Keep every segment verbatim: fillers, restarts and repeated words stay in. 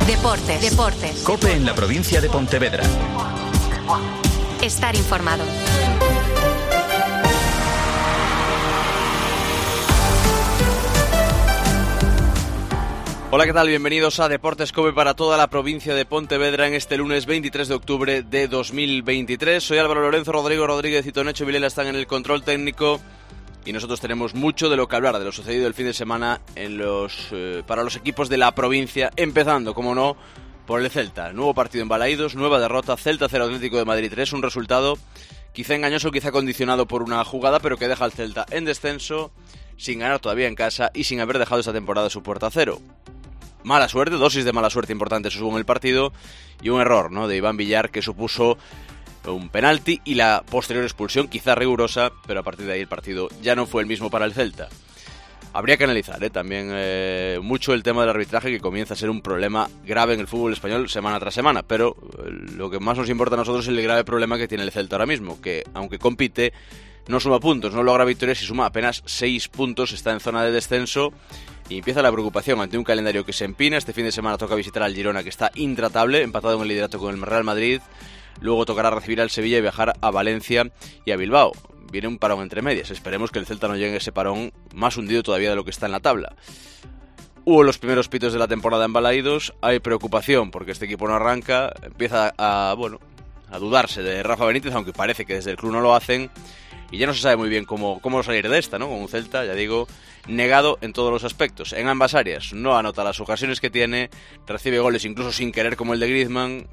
Deportes. Deportes. COPE en la provincia de Pontevedra. Estar informado. Hola, ¿qué tal? Bienvenidos a Deportes COPE para toda la provincia de Pontevedra en este lunes veintitrés de octubre de dos mil veintitrés. Soy Álvaro Lorenzo, Rodrigo Rodríguez y Tonecho Vilela están en el control técnico y nosotros tenemos mucho de lo que hablar de lo sucedido el fin de semana en los eh, para los equipos de la provincia, empezando, como no, por el Celta. Nuevo partido en Balaídos, nueva derrota, Celta cero Atlético de Madrid tres, un resultado quizá engañoso, quizá condicionado por una jugada, pero que deja al Celta en descenso, sin ganar todavía en casa y sin haber dejado esta temporada su puerta a cero. Mala suerte, dosis de mala suerte importante se hubo en el partido y un error, ¿no?, de Iván Villar que supuso un penalti y la posterior expulsión, quizá rigurosa, pero a partir de ahí el partido ya no fue el mismo para el Celta. Habría que analizar ¿eh? también eh, mucho el tema del arbitraje, que comienza a ser un problema grave en el fútbol español semana tras semana, pero lo que más nos importa a nosotros es el grave problema que tiene el Celta ahora mismo, que aunque compite no suma puntos, no logra victorias y suma apenas seis puntos, está en zona de descenso y empieza la preocupación ante un calendario que se empina. Este fin de semana toca visitar al Girona, que está intratable, empatado en el liderato con el Real Madrid. Luego tocará recibir al Sevilla y viajar a Valencia y a Bilbao. Viene un parón entre medias. Esperemos que el Celta no llegue a ese parón más hundido todavía de lo que está en la tabla. Hubo los primeros pitos de la temporada en Balaídos. Hay preocupación porque este equipo no arranca. Empieza a, bueno, a dudarse de Rafa Benítez, aunque parece que desde el club no lo hacen. Y ya no se sabe muy bien cómo, cómo salir de esta, ¿no? Con un Celta, ya digo, negado en todos los aspectos. En ambas áreas. No anota las ocasiones que tiene. Recibe goles incluso sin querer, como el de Griezmann.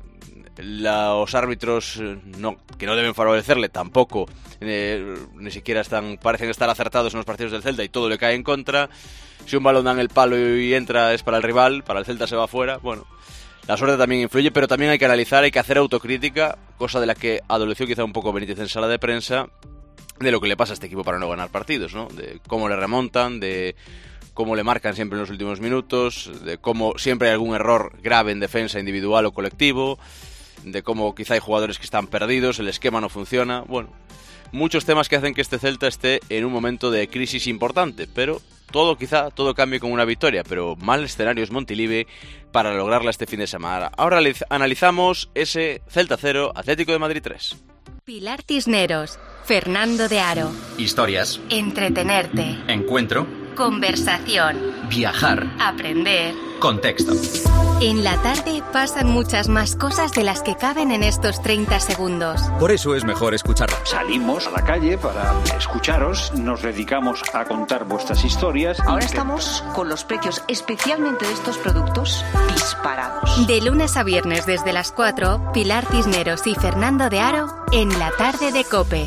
Los árbitros no, que no deben favorecerle tampoco eh, ni siquiera están, parecen estar acertados en los partidos del Celta y todo le cae en contra. Si un balón da en el palo y entra es para el rival, para el Celta se va afuera. Bueno, la suerte también influye, pero también hay que analizar, hay que hacer autocrítica, cosa de la que adoleció quizá un poco Benítez en sala de prensa, de lo que le pasa a este equipo para no ganar partidos, ¿no? De cómo le remontan, de cómo le marcan siempre en los últimos minutos, de cómo siempre hay algún error grave en defensa individual o colectivo, de cómo quizá hay jugadores que están perdidos, el esquema no funciona. Bueno, muchos temas que hacen que este Celta esté en un momento de crisis importante, pero todo quizá, todo cambie con una victoria, pero mal escenario es Montilivi para lograrla este fin de semana. Ahora analizamos ese Celta cero, Atlético de Madrid tres. Pilar Cisneros, Fernando de Aro. Historias. Entretenerte. Encuentro. Conversación. Viajar. Aprender. Contexto. En la tarde pasan muchas más cosas de las que caben en estos treinta segundos. Por eso es mejor escucharlo. Salimos a la calle para escucharos, nos dedicamos a contar vuestras historias. Ahora estamos con los precios, especialmente de estos productos, disparados. De lunes a viernes desde las cuatro, Pilar Cisneros y Fernando de Aro en la tarde de COPE.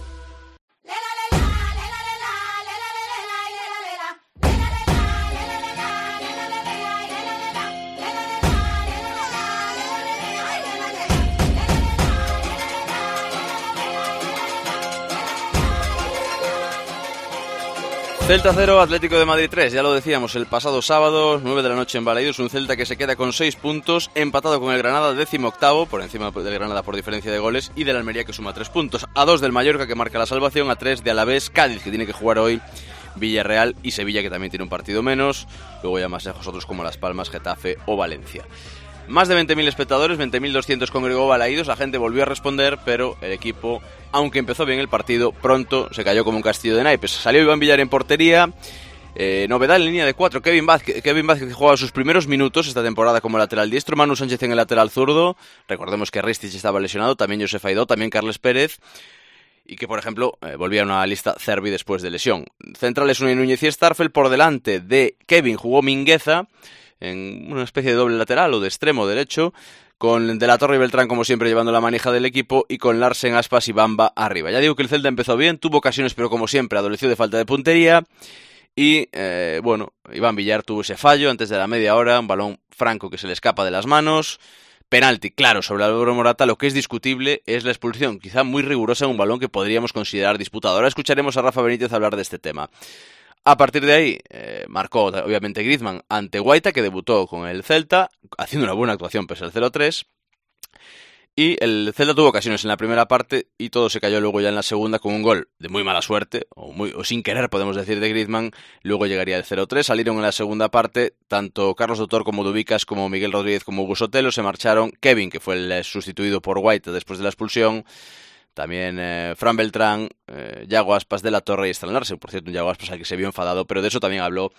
Celta cero, Atlético de Madrid tres, ya lo decíamos el pasado sábado, nueve de la noche en Balaídos, un Celta que se queda con seis puntos, empatado con el Granada, décimo octavo, por encima del Granada por diferencia de goles, y del Almería que suma tres puntos, a dos del Mallorca que marca la salvación, a tres de Alavés, Cádiz que tiene que jugar hoy, Villarreal y Sevilla que también tiene un partido menos, luego ya más lejos otros como Las Palmas, Getafe o Valencia. Más de veinte mil espectadores, veinte mil doscientos congregó Balaídos, la gente volvió a responder, pero el equipo, aunque empezó bien el partido, pronto se cayó como un castillo de naipes. Salió Iván Villar en portería, eh, novedad en línea de cuatro, Kevin Vázquez, Kevin Vázquez jugaba sus primeros minutos esta temporada como lateral diestro, Manu Sánchez en el lateral zurdo, recordemos que Ristich estaba lesionado, también Josef Aidó, también Carles Pérez, y que, por ejemplo, eh, volvía a una lista Cervi después de lesión. Centrales Unai Núñez y Starfel, por delante de Kevin jugó Mingueza, en una especie de doble lateral o de extremo derecho, con De la Torre y Beltrán como siempre llevando la manija del equipo y con Larsen, Aspas y Bamba arriba. Ya digo que el Celta empezó bien, tuvo ocasiones pero como siempre adoleció de falta de puntería y eh, bueno, Iván Villar tuvo ese fallo antes de la media hora, un balón franco que se le escapa de las manos, penalti claro sobre Álvaro Morata. Lo que es discutible es la expulsión, quizá muy rigurosa en un balón que podríamos considerar disputado. Ahora escucharemos a Rafa Benítez hablar de este tema. A partir de ahí, eh, marcó obviamente Griezmann ante Guaita, que debutó con el Celta, haciendo una buena actuación pese al cero tres. Y el Celta tuvo ocasiones en la primera parte y todo se cayó luego ya en la segunda con un gol de muy mala suerte, o, muy, o sin querer podemos decir, de Griezmann. Luego llegaría el cero tres, salieron en la segunda parte tanto Carlos Doctor como Dubicas, como Miguel Rodríguez, como Hugo Sotelo, se marcharon Kevin, que fue el sustituido por White después de la expulsión, también eh, Fran Beltrán, eh, Yago Aspas, De la Torre y Stan Larsen, por cierto un Yago Aspas al que se vio enfadado, pero de eso también habló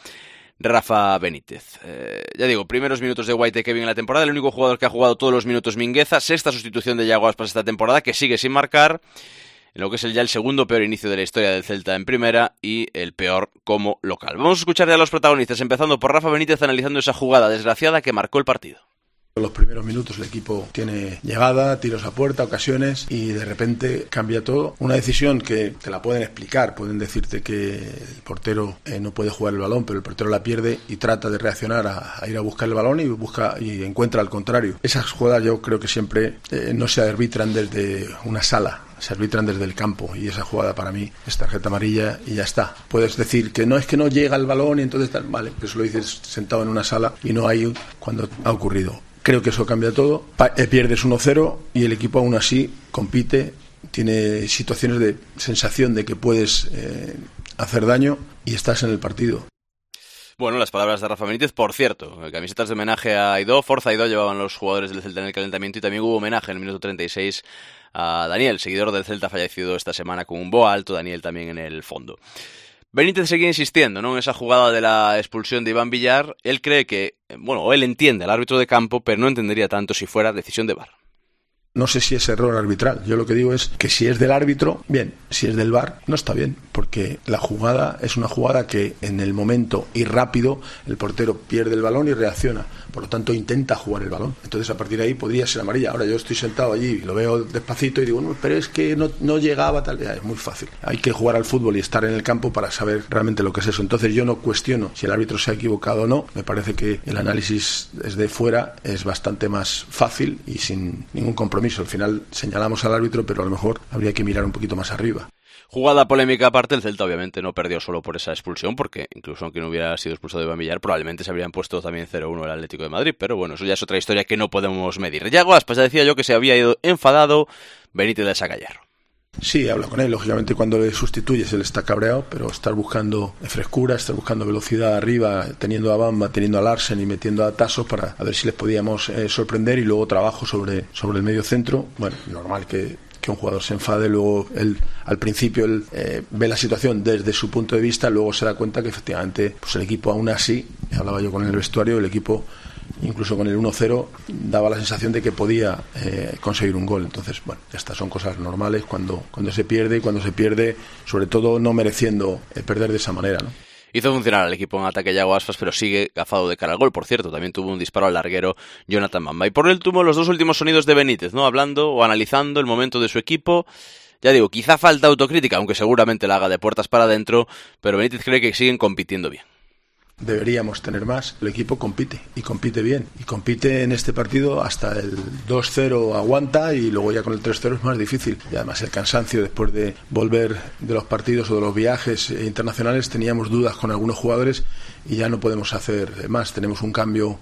Rafa Benítez. Eh, ya digo, primeros minutos de White y Kevin en la temporada, el único jugador que ha jugado todos los minutos Mingueza, sexta sustitución de Yago Aspas esta temporada, que sigue sin marcar, en lo que es el, ya el segundo peor inicio de la historia del Celta en primera y el peor como local. Vamos a escuchar ya a los protagonistas, empezando por Rafa Benítez analizando esa jugada desgraciada que marcó el partido. En los primeros minutos el equipo tiene llegada, tiros a puerta, ocasiones y de repente cambia todo. Una decisión que te la pueden explicar, pueden decirte que el portero eh, no puede jugar el balón, pero el portero la pierde y trata de reaccionar a, a ir a buscar el balón y busca y encuentra al contrario. Esas jugadas yo creo que siempre eh, no se arbitran desde una sala, se arbitran desde el campo y esa jugada para mí es tarjeta amarilla y ya está. Puedes decir que no es que no llega el balón y entonces tal, vale, eso lo dices sentado en una sala y no hay cuando ha ocurrido. Creo que eso cambia todo. Pa- eh, pierdes uno cero y el equipo aún así compite, tiene situaciones de sensación de que puedes eh, hacer daño y estás en el partido. Bueno, las palabras de Rafa Benítez, por cierto, camisetas de homenaje a Aidó, Forza Aidó llevaban los jugadores del Celta en el calentamiento y también hubo homenaje en el minuto treinta y seis a Daniel, seguidor del Celta fallecido esta semana con un boa alto, Daniel también en el fondo. Benítez seguía insistiendo, ¿no?, en esa jugada de la expulsión de Iván Villar. Él cree que, bueno, él entiende al árbitro de campo, pero no entendería tanto si fuera decisión de V A R. No sé si es error arbitral. Yo lo que digo es que si es del árbitro, bien. Si es del V A R, no está bien. Porque la jugada es una jugada que en el momento y rápido el portero pierde el balón y reacciona. Por lo tanto, intenta jugar el balón. Entonces, a partir de ahí podría ser amarilla. Ahora yo estoy sentado allí y lo veo despacito y digo, no, pero es que no, no llegaba tal. Ya, es muy fácil. Hay que jugar al fútbol y estar en el campo para saber realmente lo que es eso. Entonces, yo no cuestiono si el árbitro se ha equivocado o no. Me parece que el análisis desde fuera es bastante más fácil y sin ningún compromiso. Al final señalamos al árbitro, pero a lo mejor habría que mirar un poquito más arriba. Jugada polémica aparte, el Celta obviamente no perdió solo por esa expulsión, porque incluso aunque no hubiera sido expulsado de Iván Villar, probablemente se habrían puesto también cero uno el Atlético de Madrid, pero bueno, eso ya es otra historia que no podemos medir. Yago Aspas, ya decía yo que se había ido enfadado, Benítez de Sacallaero. Sí, habla con él, lógicamente cuando le sustituyes él está cabreado, pero estar buscando frescura, estar buscando velocidad arriba, teniendo a Bamba, teniendo a Larsen y metiendo a Tasos para a ver si les podíamos eh, sorprender y luego trabajo sobre, sobre el medio centro. Bueno, normal que, que un jugador se enfade, luego él al principio él eh, ve la situación desde su punto de vista, luego se da cuenta que efectivamente pues el equipo aún así, hablaba yo con el vestuario, el equipo incluso con el uno cero daba la sensación de que podía eh, conseguir un gol. Entonces, bueno, estas son cosas normales cuando, cuando se pierde y cuando se pierde, sobre todo no mereciendo eh, perder de esa manera, ¿no? Hizo funcionar al equipo en ataque Yago Aspas, pero sigue gafado de cara al gol. Por cierto, también tuvo un disparo al larguero Jonathan Bamba. Y por el tuvo los dos últimos sonidos de Benítez, ¿no?, hablando o analizando el momento de su equipo. Ya digo, quizá falta autocrítica, aunque seguramente la haga de puertas para adentro, pero Benítez cree que siguen compitiendo bien. Deberíamos tener más. El equipo compite y compite bien y compite en este partido hasta el dos cero aguanta y luego ya con el tres cero es más difícil y además el cansancio después de volver de los partidos o de los viajes internacionales, teníamos dudas con algunos jugadores y ya no podemos hacer más. Tenemos un cambio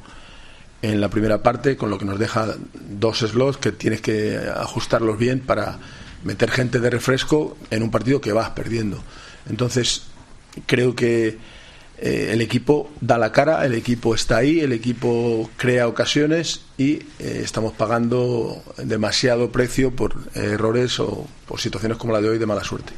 en la primera parte con lo que nos deja dos slots que tienes que ajustarlos bien para meter gente de refresco en un partido que vas perdiendo. Entonces creo que Eh, el equipo da la cara, el equipo está ahí, el equipo crea ocasiones y eh, estamos pagando demasiado precio por eh, errores o por situaciones como la de hoy de mala suerte.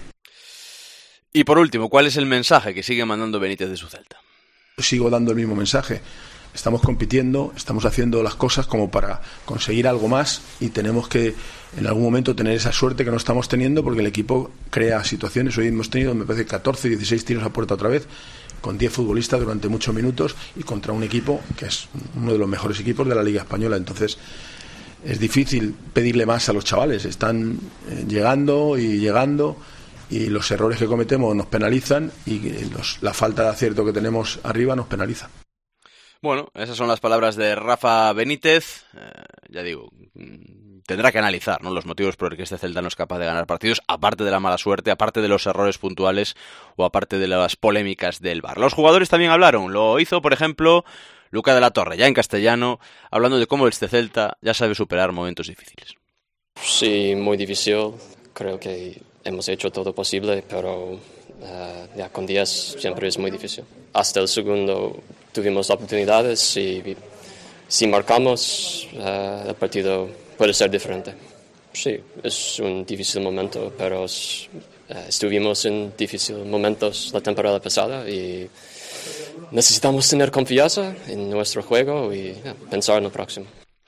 Y por último, ¿cuál es el mensaje que sigue mandando Benítez de su Celta? Sigo dando el mismo mensaje. Estamos compitiendo, estamos haciendo las cosas como para conseguir algo más y tenemos que en algún momento tener esa suerte que no estamos teniendo porque el equipo crea situaciones. Hoy hemos tenido, me parece, catorce, dieciséis tiros a puerta otra vez, con diez futbolistas durante muchos minutos y contra un equipo que es uno de los mejores equipos de la Liga Española. Entonces es difícil pedirle más a los chavales, están eh, llegando y llegando y los errores que cometemos nos penalizan y los, la falta de acierto que tenemos arriba nos penaliza. Bueno, esas son las palabras de Rafa Benítez. Eh, ya digo, tendrá que analizar, ¿no?, los motivos por los que este Celta no es capaz de ganar partidos, aparte de la mala suerte, aparte de los errores puntuales o aparte de las polémicas del V A R. Los jugadores también hablaron. Lo hizo, por ejemplo, Luca de la Torre, ya en castellano, hablando de cómo este Celta ya sabe superar momentos difíciles. Sí, muy difícil. Creo que hemos hecho todo posible, pero uh, ya con diez siempre es muy difícil. Hasta el segundo tuvimos oportunidades y si marcamos, uh, el partido puede ser diferente. Sí, es un difícil momento, pero es, uh, estuvimos en difíciles momentos la temporada pasada y necesitamos tener confianza en nuestro juego y yeah, pensar en lo próximo.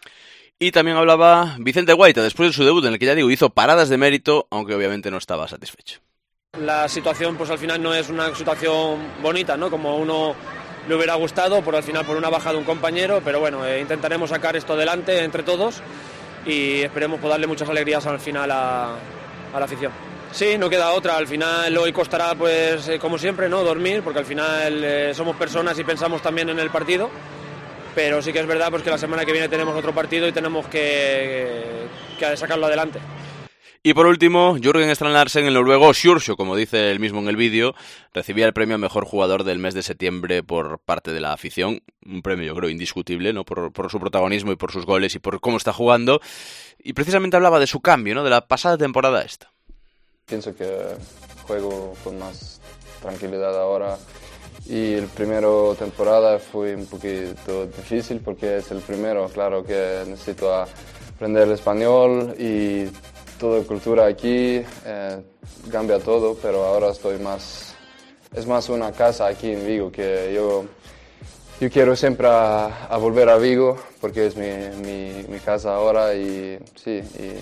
Y también hablaba Vicente Guaita después de su debut, en el que ya digo, hizo paradas de mérito, aunque obviamente no estaba satisfecho. La situación pues al final no es una situación bonita, ¿no? Como uno le hubiera gustado, por al final por una baja de un compañero, pero bueno, eh, intentaremos sacar esto adelante entre todos y esperemos poder darle muchas alegrías al final a, a la afición. Sí, no queda otra, al final hoy costará pues eh, como siempre, ¿no? Dormir, porque al final eh, somos personas y pensamos también en el partido. Pero sí que es verdad pues, que la semana que viene tenemos otro partido y tenemos que, que sacarlo adelante. Y por último, Jürgen Strand Larsen, el noruego Sjursjo, como dice él mismo en el vídeo, recibía el premio a mejor jugador del mes de septiembre por parte de la afición. Un premio, yo creo, indiscutible, ¿no? Por, por su protagonismo y por sus goles y por cómo está jugando. Y precisamente hablaba de su cambio, ¿no? De la pasada temporada esta. Pienso que juego con más tranquilidad ahora. Y el primero temporada fue un poquito difícil porque es el primero, claro que necesito aprender el español y toda la cultura aquí eh, cambia todo, pero ahora estoy más, es más una casa aquí en Vigo que yo, yo quiero siempre a, a volver a Vigo porque es mi, mi, mi casa ahora y sí,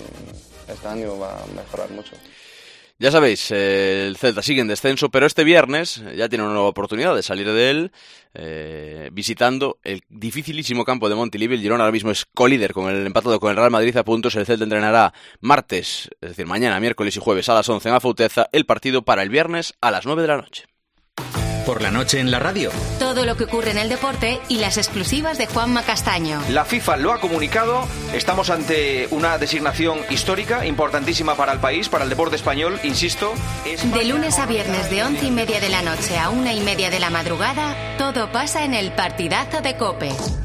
y este año va a mejorar mucho. Ya sabéis, eh, el Celta sigue en descenso, pero este viernes ya tiene una nueva oportunidad de salir de él, eh, visitando el dificilísimo campo de Montilivi. El Girona ahora mismo es colíder con el empatado con el Real Madrid a puntos. El Celta entrenará martes, es decir, mañana, miércoles y jueves a las once en Afouteza. El partido para el viernes a las nueve de la noche. Por la noche en la radio. Todo lo que ocurre en el deporte y las exclusivas de Juanma Castaño. La FIFA lo ha comunicado, estamos ante una designación histórica, importantísima para el país, para el deporte español, insisto. España... De lunes a viernes de once y media de la noche a una y media de la madrugada, todo pasa en el partidazo de COPE.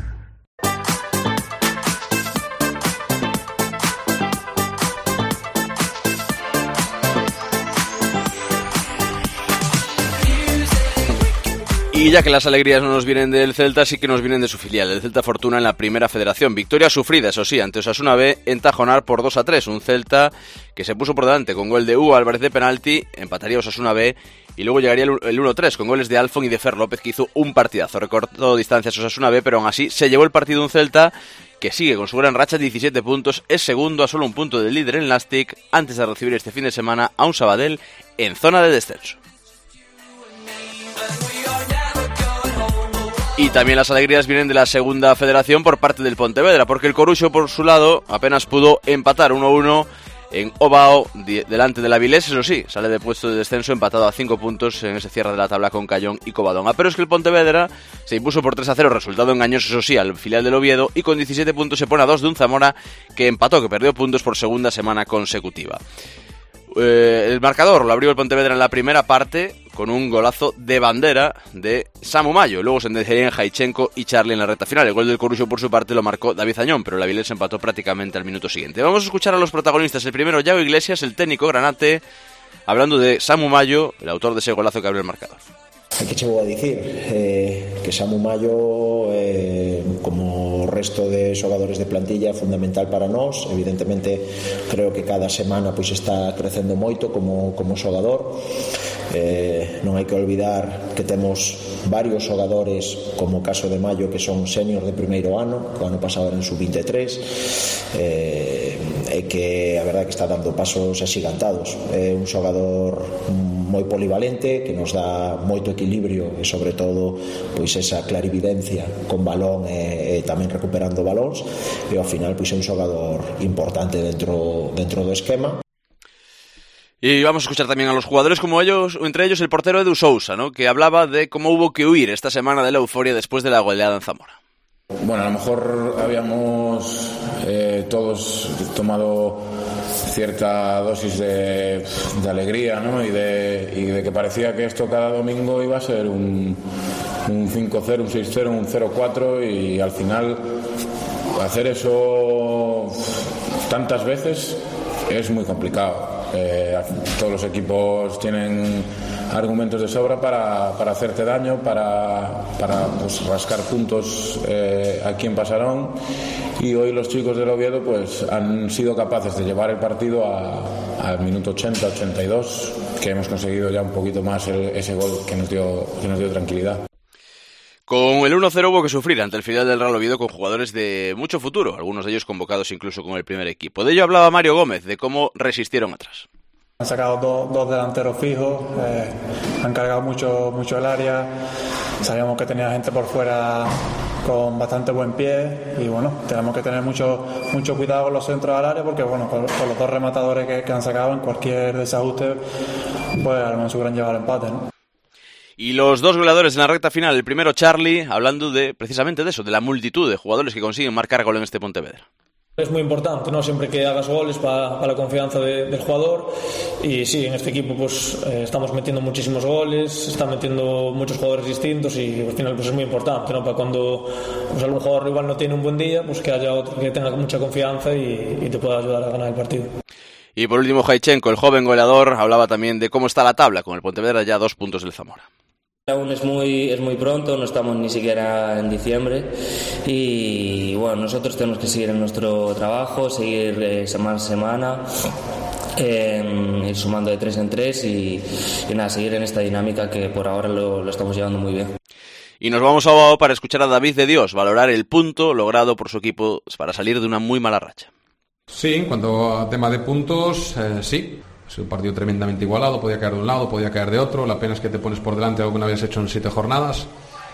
Y ya que las alegrías no nos vienen del Celta, sí que nos vienen de su filial, el Celta Fortuna en la Primera Federación. Victoria sufrida, eso sí, ante Osasuna B en Tajonar por dos a tres. Un Celta que se puso por delante con gol de Hugo Álvarez de penalti, empataría Osasuna B y luego llegaría el uno tres con goles de Alfon y de Fer López, que hizo un partidazo. Recortó distancias Osasuna B, pero aún así se llevó el partido un Celta que sigue con su gran racha, diecisiete puntos, es segundo a solo un punto del líder en Lastic, antes de recibir este fin de semana a un Sabadell en zona de descenso. Y también las alegrías vienen de la Segunda Federación por parte del Pontevedra, porque el Coruxo, por su lado, apenas pudo empatar uno a uno en Ovao, delante del Avilés. Eso sí, sale de puesto de descenso empatado a cinco puntos en ese cierre de la tabla con Cayón y Covadonga. Pero es que el Pontevedra se impuso por tres a cero, resultado engañoso, eso sí, al filial del Oviedo, y con diecisiete puntos se pone a dos de un Zamora que empató, que perdió puntos por segunda semana consecutiva. Eh, el marcador lo abrió el Pontevedra en la primera parte con un golazo de bandera de Samu Mayo. Luego se enderezarían Jaichenko y Charlie en la recta final. El gol del Coruxo por su parte lo marcó David Añón, pero el Avilés empató prácticamente al minuto siguiente. Vamos a escuchar a los protagonistas. El primero, Yago Iglesias, el técnico granate, hablando de Samu Mayo, el autor de ese golazo que abrió el marcador. ¿Qué che vou a dicir? Eh, que Samu Mayo, eh, como o resto de xogadores de plantilla, é fundamental para nós. Evidentemente, creo que cada semana pois está crecendo moito como, como xogador. Eh, non hai que olvidar que temos varios xogadores, como o caso de Mayo, que son senior de primeiro ano, que o ano pasado eran sub veintitrés, eh, e que a verdade que está dando pasos axigantados. É un xogador moi polivalente, que nos dá moito equilibrio e sobre todo pois esa clarividencia con balón e, e tamén recuperando balóns, e ao final pois é un xogador importante dentro, dentro do esquema. Y vamos a escuchar también a los jugadores como ellos, entre ellos el portero Edu Sousa, ¿no? Que hablaba de cómo hubo que huir esta semana de la euforia después de la goleada en Zamora. Bueno, a lo mejor habíamos eh, todos tomado cierta dosis de, de alegría, ¿no? Y de, y de que parecía que esto cada domingo iba a ser un, un cinco cero, un seis cero, un cero cuatro, y al final hacer eso tantas veces es muy complicado. Eh, todos los equipos tienen argumentos de sobra para, para hacerte daño, para, para pues, rascar puntos eh, aquí en Pasarón, y hoy los chicos del Oviedo pues, han sido capaces de llevar el partido al minuto ochenta, ochenta y dos, que hemos conseguido ya un poquito más el, ese gol que nos dio, que nos dio tranquilidad. Con el uno cero hubo que sufrir ante el filial del Real Oviedo con jugadores de mucho futuro, algunos de ellos convocados incluso con el primer equipo. De ello hablaba Mario Gómez, de cómo resistieron atrás. Han sacado dos, dos delanteros fijos, eh, han cargado mucho, mucho el área, sabíamos que tenía gente por fuera con bastante buen pie y bueno, tenemos que tener mucho, mucho cuidado con los centros al área porque bueno, con, con los dos rematadores que, que han sacado en cualquier desajuste pues a lo mejor hubieran llevado el empate, ¿no? Y los dos goleadores en la recta final, el primero Charly, hablando de precisamente de eso, de la multitud de jugadores que consiguen marcar gol en este Pontevedra. Es muy importante, ¿no? Siempre que hagas goles para, para la confianza de, del jugador, y sí, en este equipo pues eh, estamos metiendo muchísimos goles, se están metiendo muchos jugadores distintos y al final pues es muy importante, ¿no? Para cuando pues, algún jugador igual no tiene un buen día, pues que haya otro que tenga mucha confianza y, y te pueda ayudar a ganar el partido. Y por último Jaichenko, el joven goleador, hablaba también de cómo está la tabla, con el Pontevedra ya a dos puntos del Zamora. Aún es muy, es muy pronto, no estamos ni siquiera en diciembre y bueno, nosotros tenemos que seguir en nuestro trabajo, seguir eh, semana a semana, eh, ir sumando de tres en tres y, y nada, seguir en esta dinámica que por ahora lo, lo estamos llevando muy bien. Y nos vamos a Bilbao para escuchar a David de Dios valorar el punto logrado por su equipo para salir de una muy mala racha. Sí, en cuanto a tema de puntos, eh, sí. Es un partido tremendamente igualado, podía caer de un lado, podía caer de otro. La pena es que te pones por delante algo que no habías hecho en siete jornadas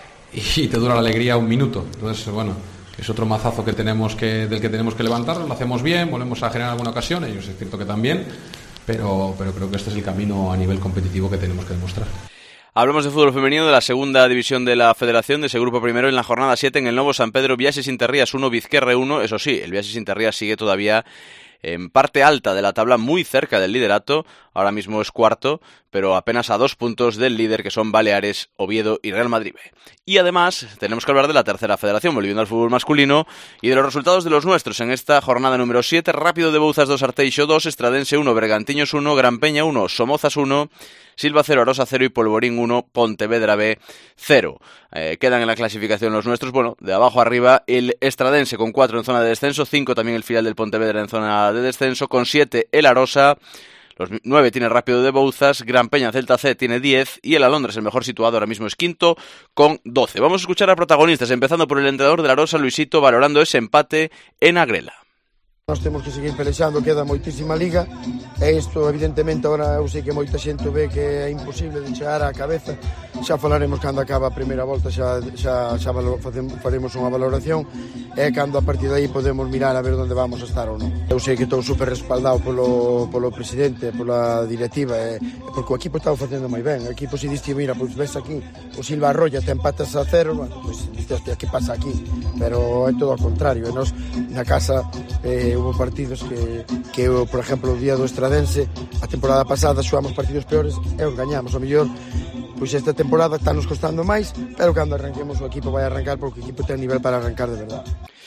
y te dura la alegría un minuto. Entonces, bueno, es otro mazazo que tenemos que, del que tenemos que levantarnos. Lo hacemos bien, volvemos a generar alguna ocasión, ellos es cierto que también, pero, pero creo que este es el camino a nivel competitivo que tenemos que demostrar. Hablamos de fútbol femenino de la segunda división de la Federación, de ese grupo primero en la jornada siete en el Novo San Pedro, Viaxes Interrías uno, Vizquerre uno. Eso sí, el Viaxes Interrías sigue todavía en parte alta de la tabla, muy cerca del liderato, ahora mismo es cuarto, pero apenas a dos puntos del líder que son Baleares, Oviedo y Real Madrid B. Y además tenemos que hablar de la tercera federación, volviendo al fútbol masculino, y de los resultados de los nuestros en esta jornada número siete, Rápido de Bouzas dos, Arteixo dos, Estradense uno, Bergantiños uno, Gran Peña uno, Somozas uno, Silva cero, Arosa cero y Polvorín uno, Pontevedra B cero. Eh, quedan en la clasificación los nuestros, bueno, de abajo arriba el Estradense con cuatro en zona de descenso, cinco también el filial del Pontevedra en zona de descenso, con siete el Arosa, los nueve tiene Rápido de Bouzas, Gran Peña Celta C tiene diez y el Alondres, el mejor situado ahora mismo es quinto con doce. Vamos a escuchar a protagonistas, empezando por el entrenador del Arosa, Luisito, valorando ese empate en Agrela. Nós temos que seguir pelexando, queda moitísima liga e isto evidentemente agora eu sei que moita xente ve que é imposible de chegar á cabeza, xa falaremos cando acaba a primeira volta, xa, xa, xa faremos unha valoración e cando a partir de aí podemos mirar a ver onde vamos a estar ou non. Eu sei que estou super respaldado polo, polo presidente, pola directiva e, porque o equipo está facendo moi ben, o equipo se diste, mira, pois ves aquí o Silva Arroya te empatas a cero, bueno, pois diste, que pasa aquí, pero é todo ao contrario, e nos na casa eh, hubo partidos que, que por exemplo, o día do Estradense a temporada pasada xoamos partidos peores e os gañamos, o mellor pois esta temporada está nos costando máis, pero cando arranquemos o equipo vai arrancar porque o equipo ten nivel para arrancar de verdade.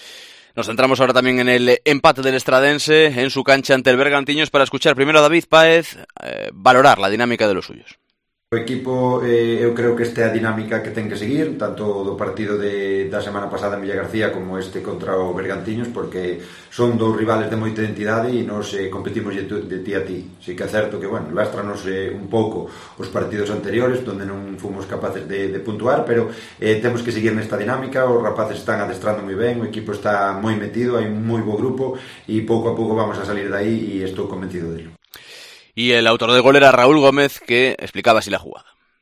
Nos centramos ahora también en el empate del Estradense en su cancha ante el Bergantiños para escuchar primero a David Páez eh, valorar la dinámica de los suyos. O equipo, eh, eu creo que esta é a dinámica que ten que seguir, tanto do partido de, da semana pasada en Villa García como este contra o Bergantiños, porque son dous rivales de moita identidade e nos eh, competimos de, de ti a ti. Si que é certo que, bueno, lastranos eh, un pouco os partidos anteriores, donde non fomos capaces de, de puntuar, pero eh, temos que seguir nesta dinámica, os rapaces están adestrando moi ben, o equipo está moi metido, hai un moi bo grupo e pouco a pouco vamos a salir de aí e estou convencido delo. Y el autor del gol era Raúl Gómez, que explicaba así la jugada.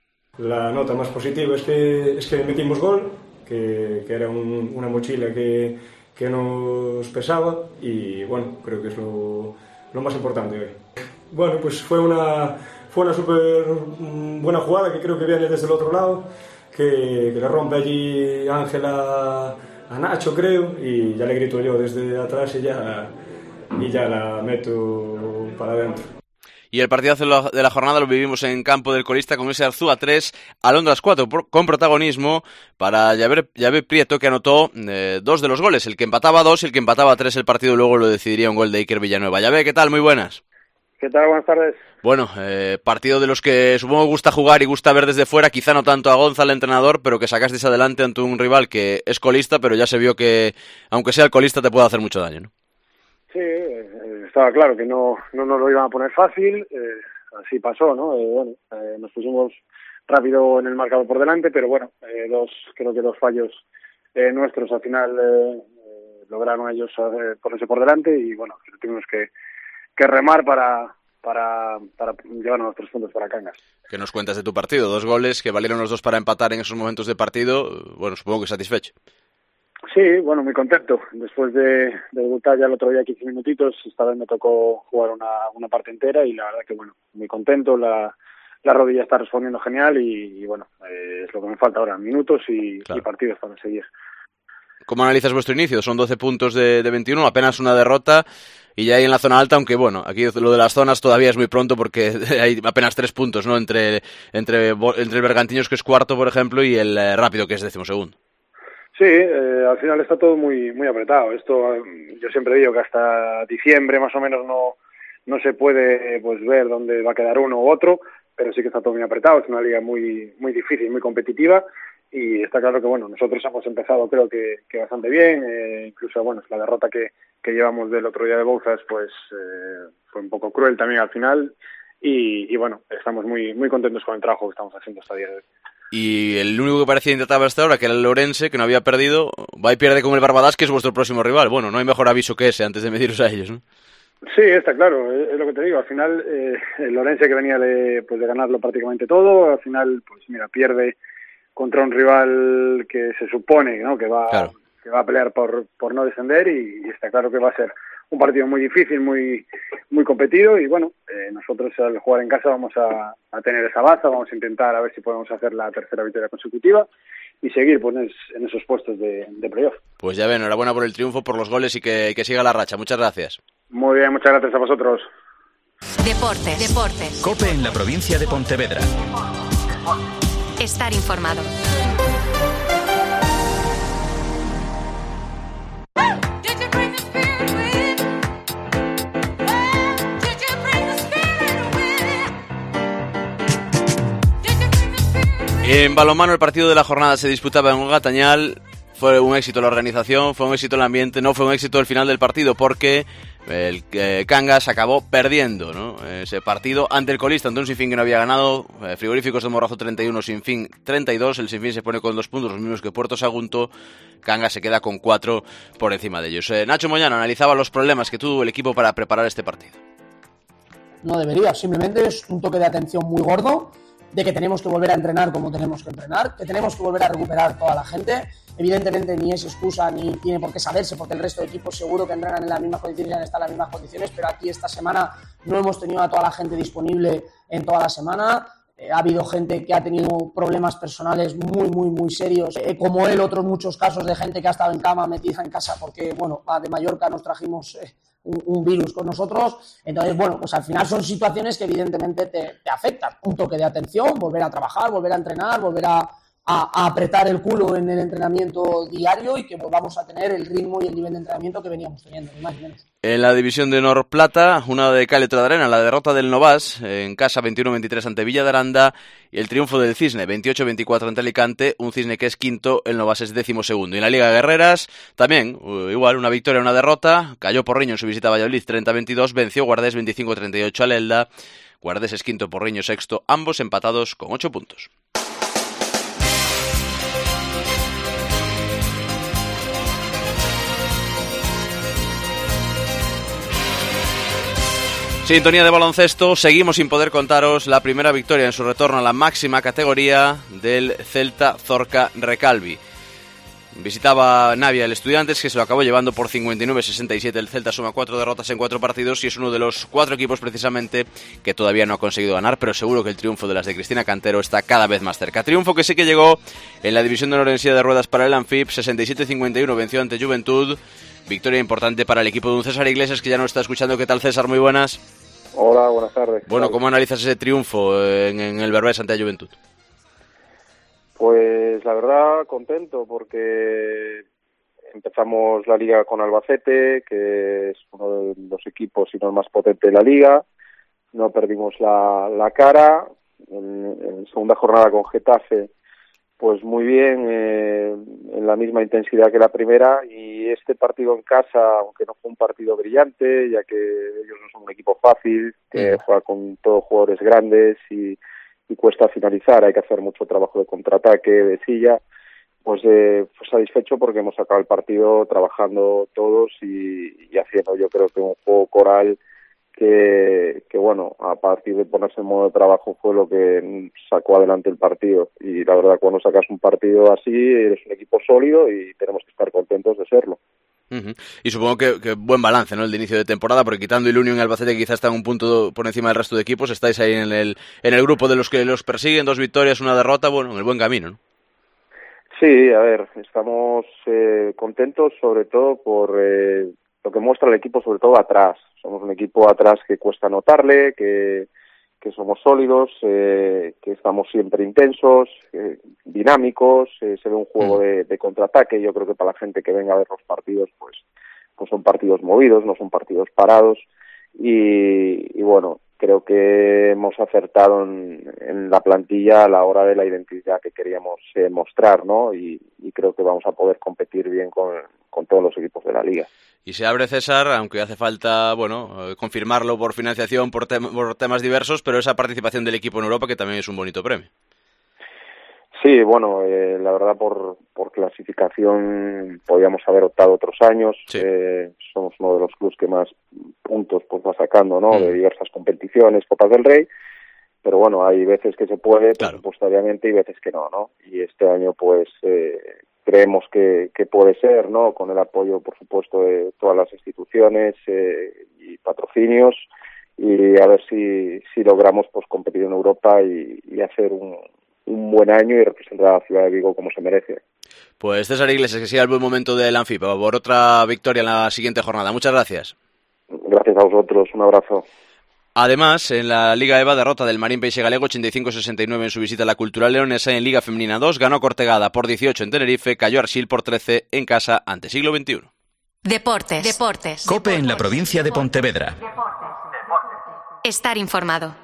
La nota más positiva es que, es que metimos gol, que, que era un, una mochila que, que nos pesaba y bueno, creo que es lo, lo más importante hoy. Bueno, pues fue una, fue una súper buena jugada que creo que viene desde el otro lado, que, que le rompe allí Ángela a Nacho, creo, y ya le grito yo desde atrás y ya, y ya la meto para adentro. Y el partidazo de la jornada lo vivimos en campo del colista con ese Arzúa tres, Alondras cuatro, con protagonismo para Javier, Javier Prieto, que anotó eh, dos de los goles, el que empataba dos y el que empataba tres. El partido luego lo decidiría un gol de Iker Villanueva. Javier, ¿qué tal? Muy buenas. ¿Qué tal? Buenas tardes. Bueno, eh, partido de los que supongo gusta jugar y gusta ver desde fuera, quizá no tanto a Gonza, el entrenador, pero que sacasteis adelante ante un rival que es colista, pero ya se vio que, aunque sea el colista, te puede hacer mucho daño, ¿no? Sí, eh, estaba claro que no, no nos lo iban a poner fácil, eh, así pasó, ¿no? Eh, bueno, eh, nos pusimos rápido en el marcador por delante, pero bueno, eh, dos, creo que dos fallos eh, nuestros al final eh, eh, lograron ellos eh, ponerse por delante y bueno, tuvimos que, que remar para, para, para llevarnos los tres puntos para Cangas. ¿Qué nos cuentas de tu partido? Dos goles que valieron los dos para empatar en esos momentos de partido, bueno, supongo que satisfecho. Sí, bueno, muy contento. Después de, de debutar ya el otro día quince minutitos, esta vez me tocó jugar una, una parte entera y la verdad que, bueno, muy contento. La, la rodilla está respondiendo genial y, y bueno, eh, es lo que me falta ahora, minutos y, claro. y partidos para seguir. ¿Cómo analizas vuestro inicio? Son doce puntos de, de veintiuno, apenas una derrota y ya hay en la zona alta, aunque bueno, aquí lo de las zonas todavía es muy pronto porque hay apenas tres puntos, ¿no? Entre, entre, entre el Bergantiños, que es cuarto, por ejemplo, y el eh, Rápido, que es decimosegundo. Sí, eh, al final está todo muy muy apretado. Esto, eh, yo siempre digo que hasta diciembre más o menos no no se puede pues ver dónde va a quedar uno u otro, pero sí que está todo muy apretado. Es una liga muy muy difícil, muy competitiva y está claro que bueno, nosotros hemos empezado creo que, que bastante bien. Eh, incluso bueno, la derrota que, que llevamos del otro día de Bouzas pues eh, fue un poco cruel también al final y, y bueno, estamos muy muy contentos con el trabajo que estamos haciendo hasta el día de hoy. Y el único que parecía intratable hasta ahora, que era el Ourense, que no había perdido, va y pierde con el Barbadas, que es vuestro próximo rival. Bueno, no hay mejor aviso que ese antes de mediros a ellos, ¿no? Sí, está claro, es lo que te digo. Al final, eh, el Ourense, que venía de, pues, de ganarlo prácticamente todo, al final, pues mira, pierde contra un rival que se supone, ¿no?, que va, claro. que va a pelear por, por no descender y, y está claro que va a ser un partido muy difícil, muy muy competido y bueno, eh, nosotros al jugar en casa vamos a, a tener esa baza, vamos a intentar a ver si podemos hacer la tercera victoria consecutiva y seguir pues, en esos puestos de, de playoff. Pues ya ven, enhorabuena por el triunfo, por los goles y que, que siga la racha. Muchas gracias. Muy bien, muchas gracias a vosotros. Deportes, Deportes. COPE en la provincia de Pontevedra. Estar informado. En balonmano el partido de la jornada se disputaba en Gatañal. Fue un éxito la organización, fue un éxito el ambiente, no fue un éxito el final del partido porque el eh, Cangas acabó perdiendo, ¿no?, ese partido ante el colista, ante un Sinfín que no había ganado. eh, Frigoríficos de Morrazo treinta y uno, Sinfín treinta y dos. El Sinfín se pone con dos puntos, los mismos que Puerto Sagunto. Cangas se queda con cuatro por encima de ellos. eh, Nacho Moyano analizaba los problemas que tuvo el equipo para preparar este partido. No debería, simplemente es un toque de atención muy gordo de que tenemos que volver a entrenar como tenemos que entrenar, que tenemos que volver a recuperar toda la gente. Evidentemente ni es excusa ni tiene por qué saberse porque el resto de equipos seguro que entrenan en las mismas condiciones y han estado en las mismas condiciones, pero aquí esta semana no hemos tenido a toda la gente disponible en toda la semana. Eh, ha habido gente que ha tenido problemas personales muy, muy, muy serios, eh, como él, otros muchos casos de gente que ha estado en cama metida en casa porque, bueno, de Mallorca nos trajimos eh, un, un virus con nosotros. Entonces, bueno, pues al final son situaciones que evidentemente te, te afectan. Un toque de atención, volver a trabajar, volver a entrenar, volver a A, a apretar el culo en el entrenamiento diario y que volvamos a tener el ritmo y el nivel de entrenamiento que veníamos teniendo, ni más ni menos. En la división de Honor Plata, una de cal y otra de arena, la derrota del Novas en casa veintiuno veintitrés ante Villa de Aranda y el triunfo del Cisne veintiocho veinticuatro ante Alicante, un Cisne que es quinto, el Novas es décimo segundo. Y en la Liga de Guerreras también, igual, una victoria, una derrota, cayó Porriño en su visita a Valladolid treinta veintidós, venció Guardés veinticinco treinta y ocho a Lelda, Guardés es quinto, Porriño sexto, ambos empatados con ocho puntos. Sintonía de baloncesto, seguimos sin poder contaros la primera victoria en su retorno a la máxima categoría del Celta Zorca Recalvi. Visitaba Navia el Estudiantes, que se lo acabó llevando por cincuenta y nueve sesenta y siete. El Celta suma cuatro derrotas en cuatro partidos y es uno de los cuatro equipos precisamente que todavía no ha conseguido ganar, pero seguro que el triunfo de las de Cristina Cantero está cada vez más cerca. Triunfo que sí que llegó en la división de honor en silla de ruedas para el Anfib, sesenta y siete cincuenta y uno venció ante Juventud. Victoria importante para el equipo de un César Iglesias que ya nos está escuchando. ¿Qué tal, César? Muy buenas. Hola, buenas tardes. Bueno, ¿cómo analizas ese triunfo en, en el Berbés ante la Juventud? Pues la verdad, contento porque empezamos la liga con Albacete, que es uno de los equipos, si no el más potente de la liga. No perdimos la, la cara. En, en segunda jornada con Getafe, pues muy bien, eh, en la misma intensidad que la primera. Y este partido en casa, aunque no fue un partido brillante, ya que ellos no son un equipo fácil, que juega con todos jugadores grandes y y cuesta finalizar, hay que hacer mucho trabajo de contraataque, de silla, pues, eh, pues satisfecho porque hemos sacado el partido trabajando todos y, y haciendo, yo creo que un juego coral que, que bueno, a partir de ponerse en modo de trabajo fue lo que sacó adelante el partido. Y la verdad, cuando sacas un partido así, eres un equipo sólido y tenemos que estar contentos de serlo. Uh-huh. Y supongo que, que buen balance, ¿no?, el de inicio de temporada, porque quitando el Unión y Albacete, que quizás están un punto por encima del resto de equipos, estáis ahí en el en el grupo de los que los persiguen, dos victorias, una derrota, bueno, en el buen camino, ¿no? Sí, a ver, estamos eh, contentos sobre todo por eh, lo que muestra el equipo, sobre todo atrás. Somos un equipo atrás que cuesta notarle, que que somos sólidos, eh, que estamos siempre intensos, eh, dinámicos, eh, se ve un juego de, de contraataque. Yo creo que para la gente que venga a ver los partidos, pues, pues son partidos movidos, no son partidos parados. Y, y bueno, creo que hemos acertado en, en la plantilla a la hora de la identidad que queríamos eh, mostrar, ¿no? Y, y creo que vamos a poder competir bien con, con todos los equipos de la liga. Y se abre, César, aunque hace falta, bueno, eh, confirmarlo por financiación, por, tem- por temas diversos, pero esa participación del equipo en Europa, que también es un bonito premio. Sí, bueno, eh, la verdad por, por clasificación podíamos haber optado otros años. Sí. Eh, somos uno de los clubes que más puntos pues va sacando, ¿no? Mm. De diversas competiciones, Copas del Rey. Pero bueno, hay veces que se puede claro. presupuestariamente y veces que no, ¿no? Y este año pues eh, creemos que, que puede ser, ¿no? Con el apoyo, por supuesto, de todas las instituciones eh, y patrocinios, y a ver si, si logramos pues competir en Europa y, y hacer un, un buen año y representar a la ciudad de Vigo como se merece. Pues César Iglesias, que siga el buen momento del Anfipa por otra victoria en la siguiente jornada. Muchas gracias. Gracias a vosotros, un abrazo. Además, en la Liga EVA, derrota del Marín Peixe Galego ochenta y cinco sesenta y nueve en su visita a la Cultural Leonesa. En Liga Femenina dos, ganó Cortegada por dieciocho en Tenerife, cayó Arsil por trece en casa ante Siglo veintiuno. Deportes. Deportes. COPE Deportes. En la provincia de Pontevedra. Estar informado.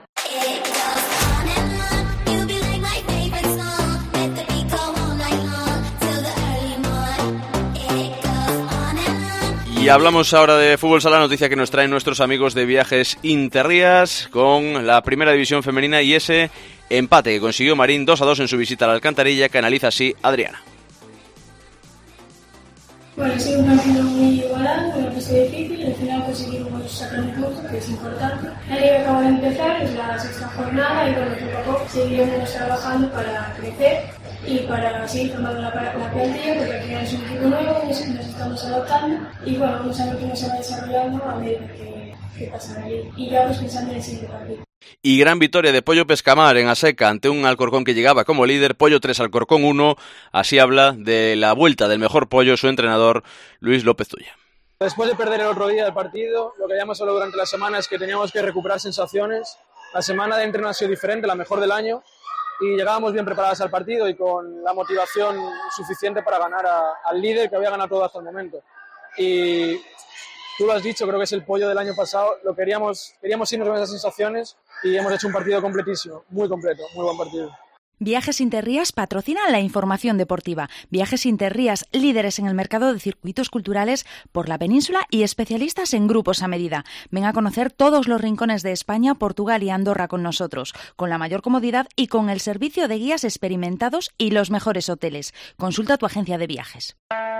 Y hablamos ahora de fútbol sala, noticia que nos traen nuestros amigos de Viajes Interrías con la primera división femenina y ese empate que consiguió Marín dos a dos en su visita a la Alcantarilla, que analiza así Adriana. Bueno, ha sido un partido muy igualado, una cosa difícil, al final conseguimos sacar un punto, que es importante. La liga acaba de empezar, es la sexta jornada y bueno, poco a poco seguiremos trabajando para crecer y para seguir formando la, la plantilla, porque al final es un equipo nuevo, nos, nos estamos adaptando y bueno, vamos a ver cómo se va desarrollando a medida que, que pasa allí. Y ya vamos pensando en el siguiente partido. Y gran victoria de Pollo Pescamar en Aseca ante un Alcorcón que llegaba como líder, Pollo tres, Alcorcón uno. Así habla de la vuelta del mejor Pollo su entrenador Luis López Tuya. Después de perder el otro día del partido, lo que habíamos hablado durante la semana es que teníamos que recuperar sensaciones. La semana de entreno ha sido diferente, la mejor del año, y llegábamos bien preparadas al partido y con la motivación suficiente para ganar a, al líder que había ganado todo hasta el momento. Y tú lo has dicho, creo que es el Pollo del año pasado, lo queríamos, queríamos irnos con esas sensaciones y hemos hecho un partido completísimo, muy completo, muy buen partido. Viajes Interrías patrocina la información deportiva. Viajes Interrías, líderes en el mercado de circuitos culturales por la península y especialistas en grupos a medida. Ven a conocer todos los rincones de España, Portugal y Andorra con nosotros, con la mayor comodidad y con el servicio de guías experimentados y los mejores hoteles. Consulta tu agencia de viajes.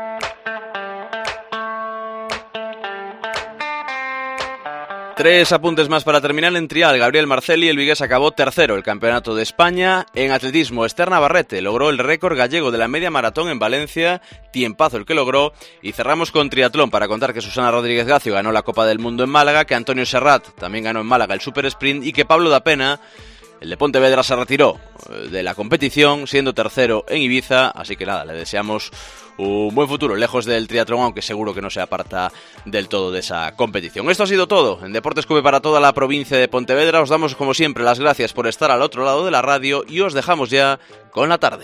Tres apuntes más para terminar. En trial, Gabriel Marcelli, el vigués acabó tercero el Campeonato de España. En atletismo, Esther Navarrete logró el récord gallego de la media maratón en Valencia, tiempazo el que logró. Y cerramos con triatlón para contar que Susana Rodríguez Gacio ganó la Copa del Mundo en Málaga, que Antonio Serrat también ganó en Málaga el Super Sprint y que Pablo da Pena El de Pontevedra se retiró de la competición, siendo tercero en Ibiza, así que nada, le deseamos un buen futuro, lejos del triatlón, aunque seguro que no se aparta del todo de esa competición. Esto ha sido todo en Deportes Cope para toda la provincia de Pontevedra. Os damos, como siempre, las gracias por estar al otro lado de la radio y os dejamos ya con la tarde.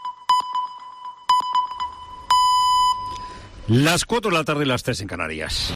Las cuatro de la tarde y las tres en Canarias.